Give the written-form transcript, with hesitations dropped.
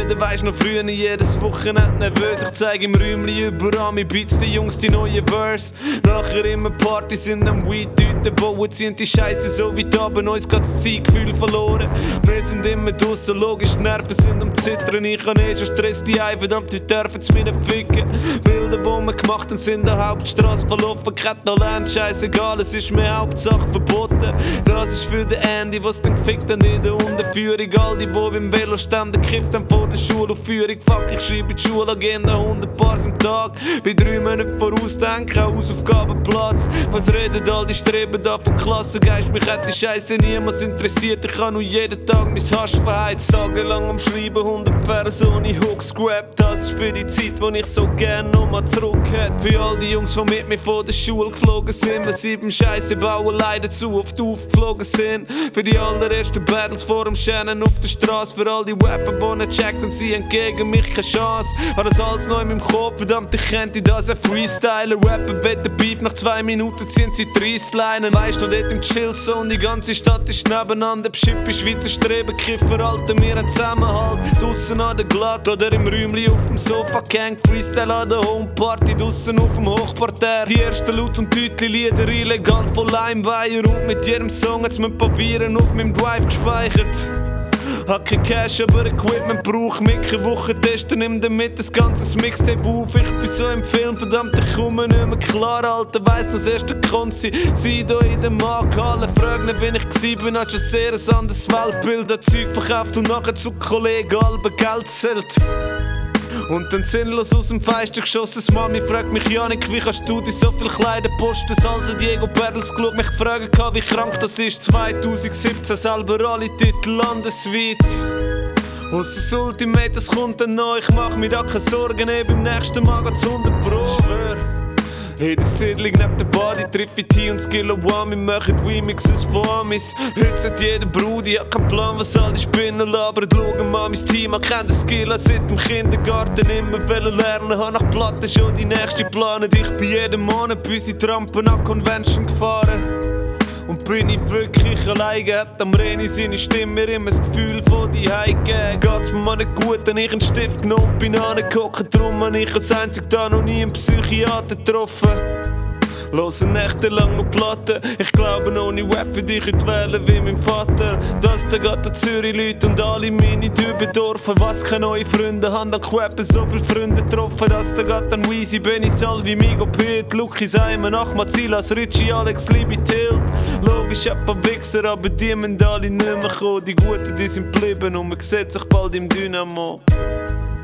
müde, weisst noch früher, jedes Wochenende nervös. Ich zeig im Räumli überall mit Beats, die Jungs die neue Verse. Nachher immer Partys sind am Weed-Tüten bauen, ziehen die Scheiße so weit ab, uns geht das Zeitgefühl verloren. Wir sind immer draussen, logisch, die Nerven sind am Zittern. Ich hab schon Stress, die ein, verdammt, wir dürfen's mir nicht ficken. Bilder, die wir gemacht haben, sind der Hauptstrasse verlaufen. Kein Talent, scheißegal, es ist mir Hauptsache verboten. Das ist für den Andy, was den gefickt haben in der Unterführung. All die beim Velo standen, gekifft haben vor der Schulaufführung. Fuck, ich schreibe die Schulagenda 100 Paar am Tag. Bei 3 Monaten vorausdenken, Hausaufgabenplatz. Was reden all die Streben da von Klassengeist? Mich hat die Scheiße niemals interessiert. Ich kann nur jeden Tag mein Hasch verheizt. Tagelang am Schreiben, 100 Verse ohne Hook scrapped. Das ist für die Zeit, wo ich so gern nochmal zurück hätte. Für all die Jungs, die mit mir von der Schule geflogen sind, weil sie beim Scheiße bauen leider zu oft aufgeflogen sind. Für die allerersten Battles vor dem Shannon auf der Straße. Für all die Rapper, die nicht checkt und sie haben gegen mich keine Chance. War das alles neu in meinem Kopf, verdammt, ich könnte das ein Freestyler. Rapper wetten Beef, nach 2 Minuten ziehen sie 30 Leinen. Weisst du, dort im Chill-Zone, die ganze Stadt ist nebeneinander. Pschippi, Schweizer Streben, Kiffer, Alter, wir haben Zusammenhalt. Draussen an der Glatt oder im Räumli auf dem Sofa, Gang, Freestyle an der Homeparty, draussen auf dem Hochparterre. Die ersten Laut- und Tütli-Lieder illegal voll Leimweiher und mit jedem Song hat's mit Papieren auf meinem Drive gespeichert. Hab kein Cash, aber Equipment brauch mich. Eine Woche testen, nimm damit das ganze Mixtape auf. Ich bin so im Film, verdammt, ich komme nicht mehr klar. Alter, weiss noch, das erste Konzi, sie da in der Markthalle. Frag nicht, wenn ich gsi bin, hat schon sehr ein anderes Weltbild. Ein Zeug verkauft und nachher zu Kollegen halbe Geld zählt. Und dann sinnlos aus dem Fenster geschossen. Mami fragt mich, Janik, wie kannst du dir so viel Kleider posten? Salsa Diego Battles geschaut, mich gefragt, wie krank das ist. 2017 selber alle Titel landesweit. Ausser das Ultimate, das kommt dann noch. Ich mach mir da keine Sorgen, beim nächsten Mal geht's 100 Pro. Schwör. In der Siedlung neben der Body treffe ich T und Skilla One. Wir machen Remixes von Amis. Heute sagt jeder Brudi, ich hab keinen Plan, was all die Spinnen labern. Schauen mal, mein Team, ich kenn den Skilla seit dem Kindergarten. Immer lernen, hab nach Platten schon die nächste planen. Ich bin jeden Monat bei unseren Trampen an Convention gefahren. Und bin ich wirklich alleine, hat am Reni seine Stimme mir immer das Gefühl von die gegeben. Geht's mir mal nicht gut, dann ich einen Stift genommen, bin angehockt, drum hab ich als einzig da noch nie einen Psychiater getroffen. Hören nächtelang noch Platten, ich glaube noch nie Rap für dich heute wählen wie mein Vater. Das da geht an Zürich Leute und alle meine Dübendorfen. Was keine neue Freunde haben, an Quappen so viele Freunde getroffen. Das da geht an Weezy, Benny Salvi, Migo Pete, Lucky Simon, Ahmad Silas, Richie, Alex, Libby, Tilt. Logisch ein paar Wichser, aber die müssen alle nicht mehr kommen. Die Guten, die sind geblieben und man sieht sich bald im Dynamo.